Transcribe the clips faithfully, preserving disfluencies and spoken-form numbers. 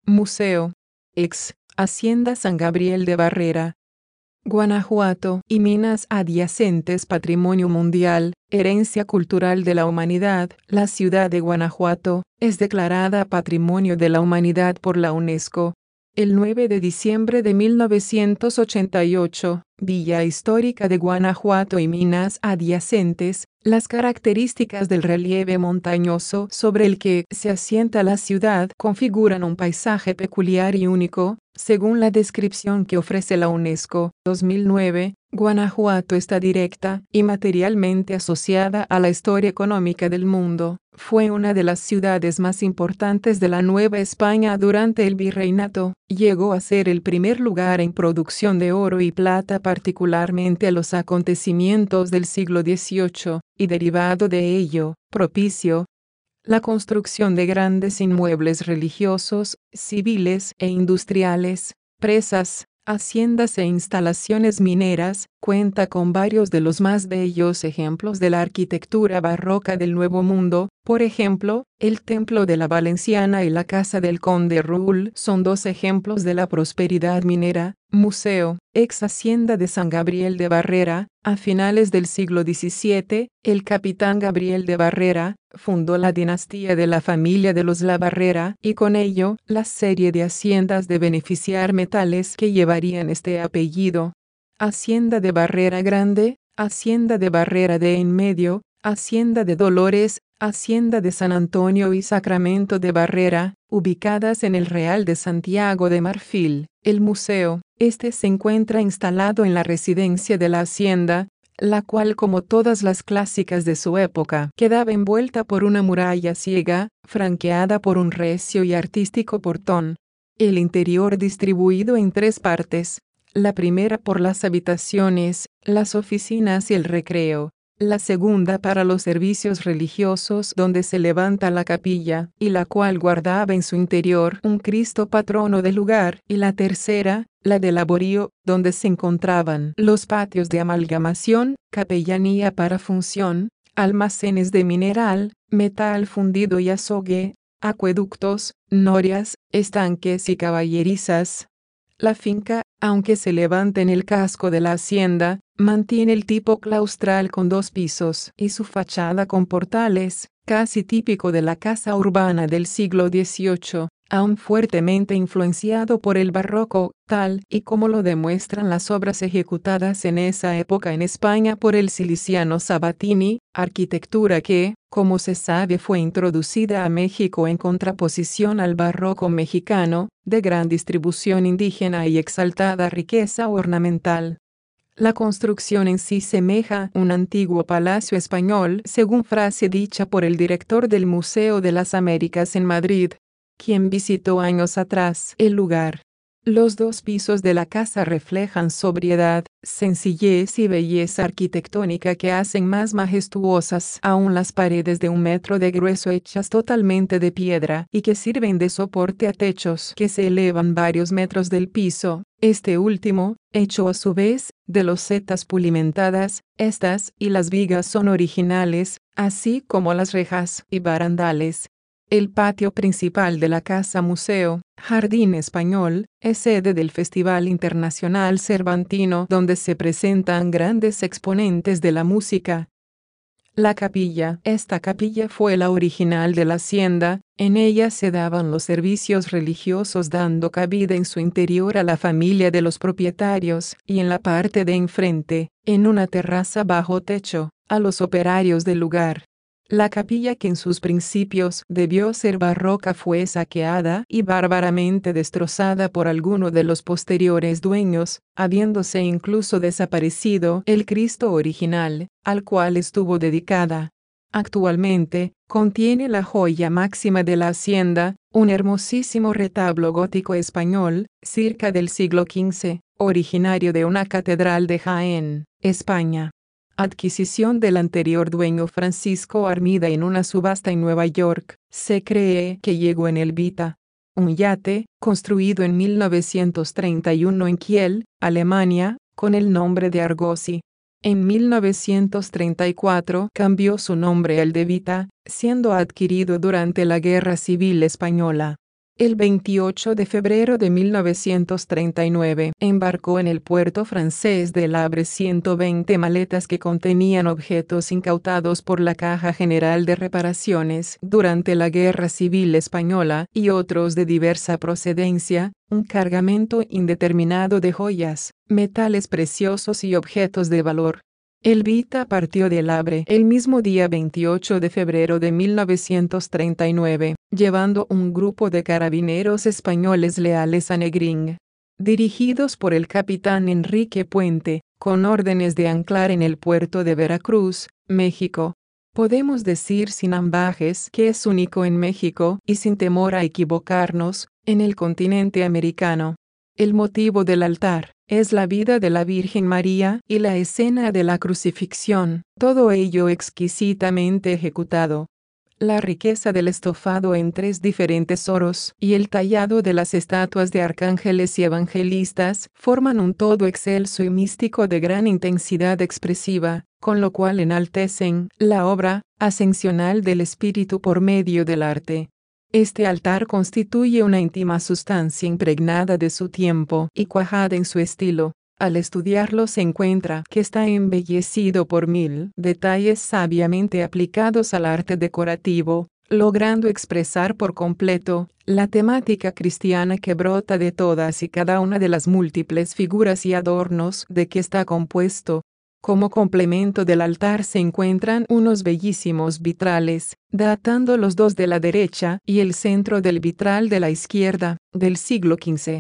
Museo. Ex. Hacienda San Gabriel de Barrera. Guanajuato y minas adyacentes. Patrimonio Mundial, Herencia Cultural de la Humanidad. La ciudad de Guanajuato es declarada Patrimonio de la Humanidad por la UNESCO. El nueve de diciembre de mil novecientos ochenta y ocho, Villa Histórica de Guanajuato y minas adyacentes. Las características del relieve montañoso sobre el que se asienta la ciudad configuran un paisaje peculiar y único, según la descripción que ofrece la UNESCO. dos mil nueve, Guanajuato está directa y materialmente asociada a la historia económica del mundo. Fue una de las ciudades más importantes de la Nueva España durante el virreinato. Llegó a ser el primer lugar en producción de oro y plata, particularmente a los acontecimientos del siglo dieciocho, y derivado de ello, propicio la construcción de grandes inmuebles religiosos, civiles e industriales, presas, haciendas e instalaciones mineras. Cuenta con varios de los más bellos ejemplos de la arquitectura barroca del Nuevo Mundo. Por ejemplo, el Templo de la Valenciana y la Casa del Conde Rull son dos ejemplos de la prosperidad minera. Museo. Ex Hacienda de San Gabriel de Barrera. A finales del siglo diecisiete, el capitán Gabriel de Barrera fundó la dinastía de la familia de los La Barrera y con ello la serie de haciendas de beneficiar metales que llevarían este apellido. Hacienda de Barrera Grande, Hacienda de Barrera de En Medio, Hacienda de Dolores, Hacienda de San Antonio y Sacramento de Barrera, ubicadas en el Real de Santiago de Marfil. El museo, este se encuentra instalado en la residencia de la hacienda, la cual, como todas las clásicas de su época, quedaba envuelta por una muralla ciega, franqueada por un recio y artístico portón. El interior distribuido en tres partes. La primera por las habitaciones, las oficinas y el recreo. La segunda para los servicios religiosos, donde se levanta la capilla, y la cual guardaba en su interior un Cristo patrono del lugar. Y la tercera, la del laborio, donde se encontraban los patios de amalgamación, capellanía para función, almacenes de mineral, metal fundido y azogue, acueductos, norias, estanques y caballerizas. La finca, aunque se levanta en el casco de la hacienda, mantiene el tipo claustral con dos pisos y su fachada con portales, casi típico de la casa urbana del siglo dieciocho, aún fuertemente influenciado por el barroco, tal y como lo demuestran las obras ejecutadas en esa época en España por el siliciano Sabatini, arquitectura que, como se sabe, fue introducida a México en contraposición al barroco mexicano, de gran distribución indígena y exaltada riqueza ornamental. La construcción en sí semeja un antiguo palacio español, según frase dicha por el director del Museo de las Américas en Madrid, quien visitó años atrás el lugar. Los dos pisos de la casa reflejan sobriedad, sencillez y belleza arquitectónica que hacen más majestuosas aún las paredes de un metro de grueso hechas totalmente de piedra y que sirven de soporte a techos que se elevan varios metros del piso. Este último, hecho a su vez, de losetas pulimentadas, estas y las vigas son originales, así como las rejas y barandales. El patio principal de la Casa Museo, Jardín Español, es sede del Festival Internacional Cervantino, donde se presentan grandes exponentes de la música. La capilla. Esta capilla fue la original de la hacienda. En ella se daban los servicios religiosos, dando cabida en su interior a la familia de los propietarios, y en la parte de enfrente, en una terraza bajo techo, a los operarios del lugar. La capilla, que en sus principios debió ser barroca, fue saqueada y bárbaramente destrozada por alguno de los posteriores dueños, habiéndose incluso desaparecido el Cristo original, al cual estuvo dedicada. Actualmente, contiene la joya máxima de la hacienda, un hermosísimo retablo gótico español, circa del siglo quince, originario de una catedral de Jaén, España. Adquisición del anterior dueño Francisco Armida en una subasta en Nueva York. Se cree que llegó en el Vita, un yate, construido en mil novecientos treinta y uno en Kiel, Alemania, con el nombre de Argosy. En mil novecientos treinta y cuatro cambió su nombre al de Vita, siendo adquirido durante la Guerra Civil Española. El veintiocho de febrero de mil novecientos treinta y nueve embarcó en el puerto francés de El Havre ciento veinte maletas que contenían objetos incautados por la Caja General de Reparaciones durante la Guerra Civil Española y otros de diversa procedencia, un cargamento indeterminado de joyas, metales preciosos y objetos de valor. El Vita partió de El Havre el mismo día veintiocho de febrero de mil novecientos treinta y nueve, llevando un grupo de carabineros españoles leales a Negrín, dirigidos por el capitán Enrique Puente, con órdenes de anclar en el puerto de Veracruz, México. Podemos decir sin ambajes que es único en México y sin temor a equivocarnos, en el continente americano. El motivo del altar es la vida de la Virgen María y la escena de la crucifixión, todo ello exquisitamente ejecutado. La riqueza del estofado en tres diferentes oros y el tallado de las estatuas de arcángeles y evangelistas forman un todo excelso y místico de gran intensidad expresiva, con lo cual enaltecen la obra ascensional del Espíritu por medio del arte. Este altar constituye una íntima sustancia impregnada de su tiempo y cuajada en su estilo. Al estudiarlo se encuentra que está embellecido por mil detalles sabiamente aplicados al arte decorativo, logrando expresar por completo la temática cristiana que brota de todas y cada una de las múltiples figuras y adornos de que está compuesto. Como complemento del altar se encuentran unos bellísimos vitrales, datando los dos de la derecha y el centro del vitral de la izquierda, del siglo quince.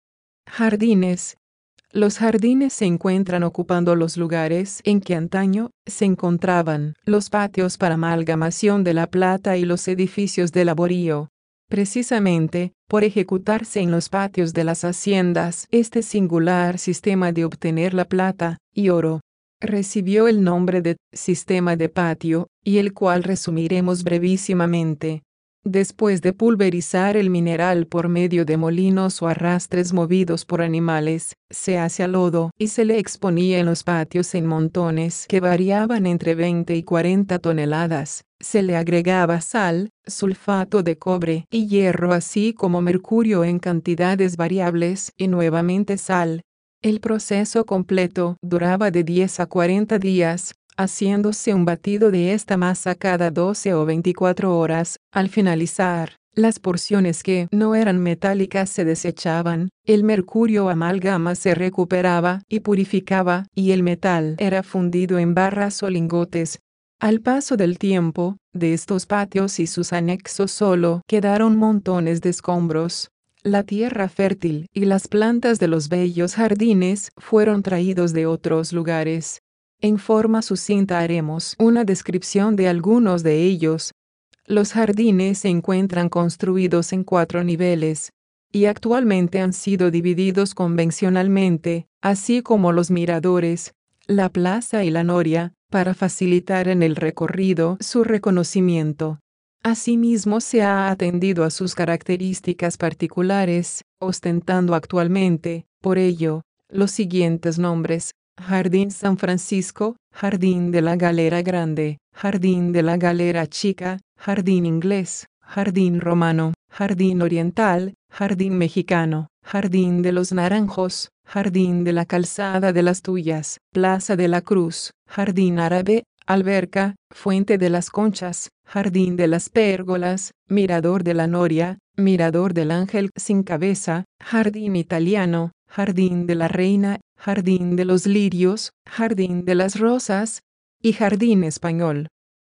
Jardines. Los jardines se encuentran ocupando los lugares en que antaño se encontraban los patios para amalgamación de la plata y los edificios de laborío. Precisamente, por ejecutarse en los patios de las haciendas este singular sistema de obtener la plata y oro, recibió el nombre de sistema de patio, y el cual resumiremos brevísimamente. Después de pulverizar el mineral por medio de molinos o arrastres movidos por animales, se hacía lodo y se le exponía en los patios en montones que variaban entre veinte y cuarenta toneladas. Se le agregaba sal, sulfato de cobre y hierro así como mercurio en cantidades variables y nuevamente sal. El proceso completo duraba de diez a cuarenta días, haciéndose un batido de esta masa cada doce o veinticuatro horas. Al finalizar, las porciones que no eran metálicas se desechaban, el mercurio amalgama se recuperaba y purificaba, y el metal era fundido en barras o lingotes. Al paso del tiempo, de estos patios y sus anexos solo quedaron montones de escombros. La tierra fértil y las plantas de los bellos jardines fueron traídos de otros lugares. En forma sucinta haremos una descripción de algunos de ellos. Los jardines se encuentran construidos en cuatro niveles, y actualmente han sido divididos convencionalmente, así como los miradores, la plaza y la noria, para facilitar en el recorrido su reconocimiento. Asimismo se ha atendido a sus características particulares, ostentando actualmente, por ello, los siguientes nombres: Jardín San Francisco, Jardín de la Galera Grande, Jardín de la Galera Chica, Jardín Inglés, Jardín Romano, Jardín Oriental, Jardín Mexicano, Jardín de los Naranjos, Jardín de la Calzada de las Tullas, Plaza de la Cruz, Jardín Árabe, Alberca, Fuente de las Conchas, Jardín de las Pérgolas, Mirador de la Noria, Mirador del Ángel sin Cabeza, Jardín Italiano, Jardín de la Reina, Jardín de los Lirios, Jardín de las Rosas y Jardín Español.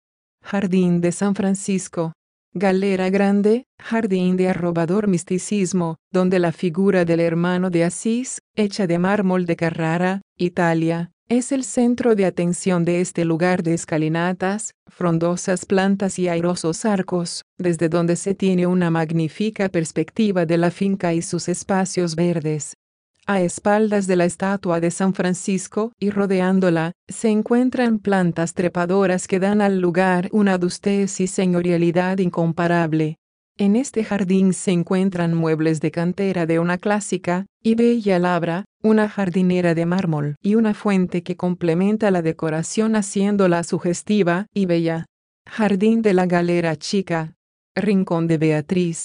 Jardín de San Francisco, Galera Grande, Jardín de arrobador misticismo, donde la figura del hermano de Asís, hecha de mármol de Carrara, Italia, es el centro de atención de este lugar de escalinatas, frondosas plantas y airosos arcos, desde donde se tiene una magnífica perspectiva de la finca y sus espacios verdes. A espaldas de la estatua de San Francisco y rodeándola, se encuentran plantas trepadoras que dan al lugar una adustez y señorialidad incomparable. En este jardín se encuentran muebles de cantera de una clásica y bella labra, una jardinera de mármol y una fuente que complementa la decoración haciéndola sugestiva y bella. Jardín de la Galera Chica, Rincón de Beatriz.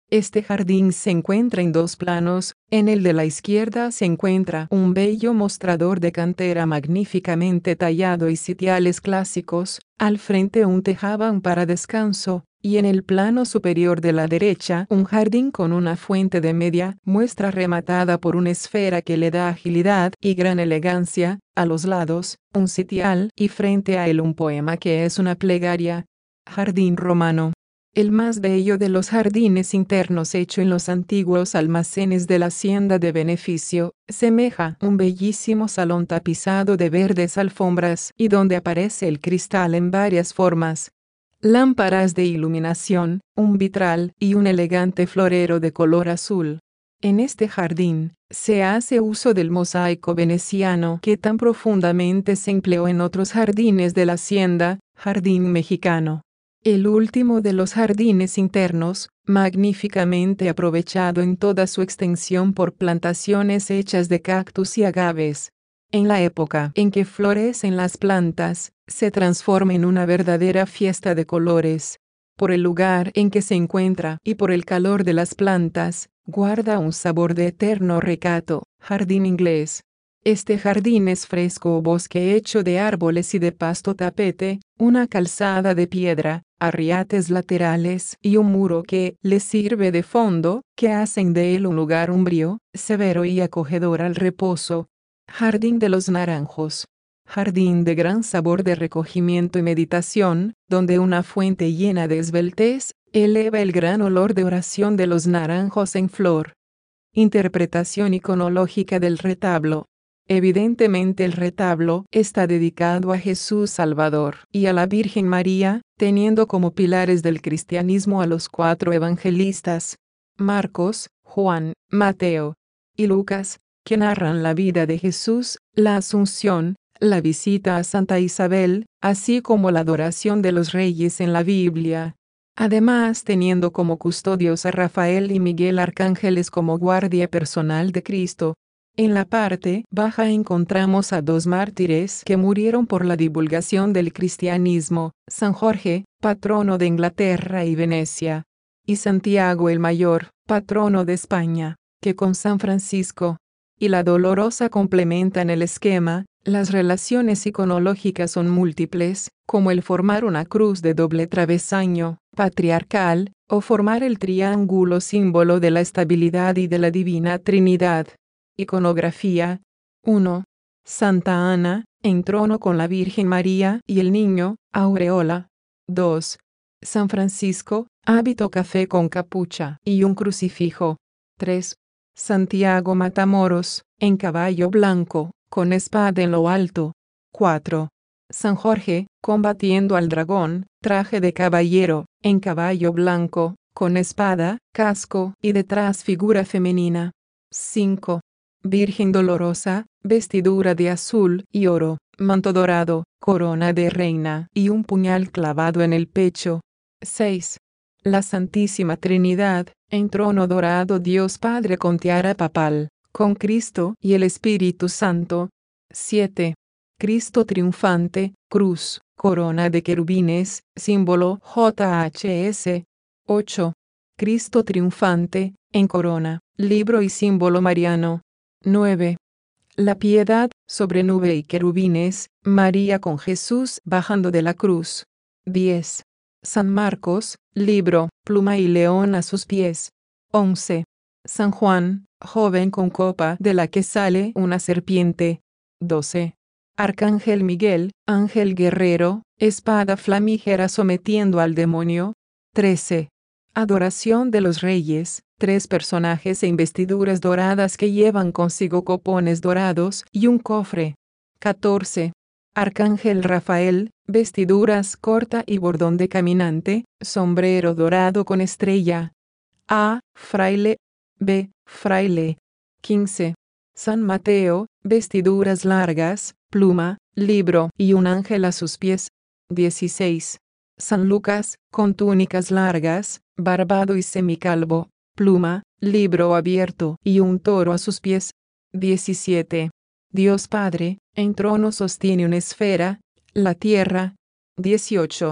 Este jardín se encuentra en dos planos. En el de la izquierda se encuentra un bello mostrador de cantera magníficamente tallado y sitiales clásicos, al frente un tejabán para descanso, y en el plano superior de la derecha un jardín con una fuente de media muestra rematada por una esfera que le da agilidad y gran elegancia, a los lados, un sitial y frente a él un poema que es una plegaria. Jardín romano. El más bello de los jardines internos hecho en los antiguos almacenes de la hacienda de Beneficio, semeja un bellísimo salón tapizado de verdes alfombras y donde aparece el cristal en varias formas. Lámparas de iluminación, un vitral y un elegante florero de color azul. En este jardín, se hace uso del mosaico veneciano que tan profundamente se empleó en otros jardines de la hacienda, jardín mexicano. El último de los jardines internos, magníficamente aprovechado en toda su extensión por plantaciones hechas de cactus y agaves. En la época en que florecen las plantas, se transforma en una verdadera fiesta de colores. Por el lugar en que se encuentra y por el calor de las plantas, guarda un sabor de eterno recato. Jardín inglés. Este jardín es fresco o bosque hecho de árboles y de pasto tapete, una calzada de piedra, arriates laterales y un muro que le sirve de fondo, que hacen de él un lugar umbrío, severo y acogedor al reposo. Jardín de los naranjos. Jardín de gran sabor de recogimiento y meditación, donde una fuente llena de esbeltez eleva el gran olor de oración de los naranjos en flor. Interpretación iconológica del retablo. Evidentemente el retablo está dedicado a Jesús Salvador y a la Virgen María, teniendo como pilares del cristianismo a los cuatro evangelistas, Marcos, Juan, Mateo y Lucas, que narran la vida de Jesús, la Asunción, la visita a Santa Isabel, así como la adoración de los reyes en la Biblia. Además, teniendo como custodios a Rafael y Miguel arcángeles como guardia personal de Cristo. En la parte baja encontramos a dos mártires que murieron por la divulgación del cristianismo, San Jorge, patrono de Inglaterra y Venecia, y Santiago el Mayor, patrono de España, que con San Francisco y la Dolorosa complementan el esquema. Las relaciones iconológicas son múltiples, como el formar una cruz de doble travesaño, patriarcal, o formar el triángulo símbolo de la estabilidad y de la Divina Trinidad. Iconografía. uno. Santa Ana, en trono con la Virgen María y el niño, aureola. dos. San Francisco, hábito café con capucha y un crucifijo. tres. Santiago Matamoros, en caballo blanco, con espada en lo alto. cuatro. San Jorge, combatiendo al dragón, traje de caballero, en caballo blanco, con espada, casco y detrás figura femenina. cinco. Virgen Dolorosa, vestidura de azul y oro, manto dorado, corona de reina y un puñal clavado en el pecho. seis. La Santísima Trinidad, en trono dorado Dios Padre con tiara papal, con Cristo y el Espíritu Santo. siete. Cristo triunfante, cruz, corona de querubines, símbolo J H S. ocho. Cristo triunfante, en corona, libro y símbolo mariano. nueve. La piedad, sobre nube y querubines, María con Jesús bajando de la cruz. diez. San Marcos, libro, pluma y león a sus pies. once. San Juan, joven con copa de la que sale una serpiente. doce. Arcángel Miguel, ángel guerrero, espada flamígera sometiendo al demonio. trece. Adoración de los reyes, tres personajes e investiduras doradas que llevan consigo copones dorados y un cofre. catorce. Arcángel Rafael, vestiduras corta y bordón de caminante, sombrero dorado con estrella. A. Fraile. B. Fraile. quince. San Mateo, vestiduras largas, pluma, libro y un ángel a sus pies. dieciséis. San Lucas, con túnicas largas, barbado y semicalvo, pluma, libro abierto y un toro a sus pies. diecisiete. Dios Padre, en trono sostiene una esfera, la tierra. dieciocho.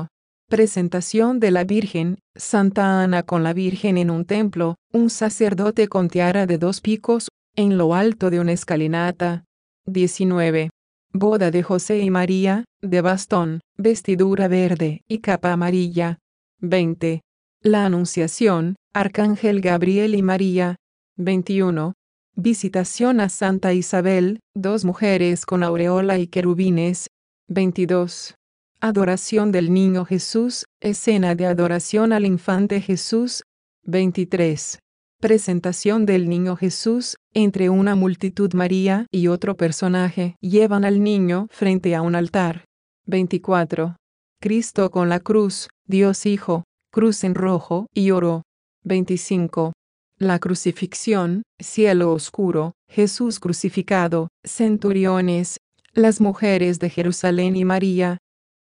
Presentación de la Virgen, Santa Ana con la Virgen en un templo, un sacerdote con tiara de dos picos, en lo alto de una escalinata. diecinueve. Boda de José y María, de bastón, vestidura verde y capa amarilla. veinte. La Anunciación, Arcángel Gabriel y María. veintiuno. Visitación a Santa Isabel, dos mujeres con aureola y querubines. veintidós. Adoración del Niño Jesús, escena de adoración al infante Jesús. veintitrés. Presentación del Niño Jesús, entre una multitud. María y otro personaje llevan al niño frente a un altar. veinticuatro. Cristo con la cruz, Dios Hijo, cruz en rojo y oro. veinticinco. La crucifixión, cielo oscuro, Jesús crucificado, centuriones, las mujeres de Jerusalén y María.